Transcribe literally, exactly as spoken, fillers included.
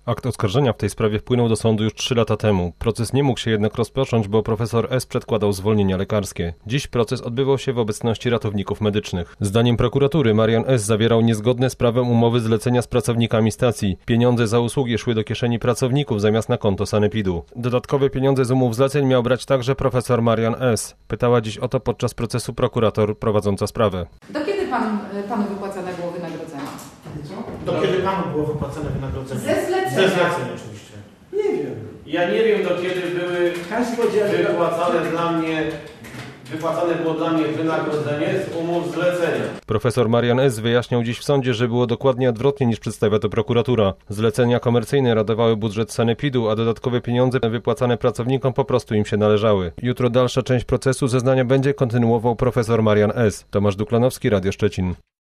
Akt oskarżenia w tej sprawie wpłynął do sądu już trzy lata temu. Proces nie mógł się jednak rozpocząć, bo profesor S. przedkładał zwolnienia lekarskie. Dziś proces odbywał się w obecności ratowników medycznych. Zdaniem prokuratury Marian S. zawierał niezgodne z prawem umowy zlecenia z pracownikami stacji. Pieniądze za usługi szły do kieszeni pracowników zamiast na konto sanepidu. Dodatkowe pieniądze z umów zleceń miał brać także profesor Marian S. Pytała dziś o to podczas procesu prokurator prowadząca sprawę. Do kiedy pan, panu wypłacane było wynagrodzenie? Do kiedy panu było wypłacane wynagrodzenie? Ze zlecenia. Ze zlecenia oczywiście. Nie wiem. Ja nie wiem, do kiedy były Państwo dzielą. wypłacane dla mnie, wypłacane było dla mnie wynagrodzenie z umów zlecenia. Profesor Marian S. wyjaśniał dziś w sądzie, że było dokładnie odwrotnie niż przedstawia to prokuratura. Zlecenia komercyjne radowały budżet sanepidu, a dodatkowe pieniądze wypłacane pracownikom po prostu im się należały. Jutro dalsza część procesu zeznania będzie kontynuował profesor Marian S. Tomasz Duklanowski, Radio Szczecin.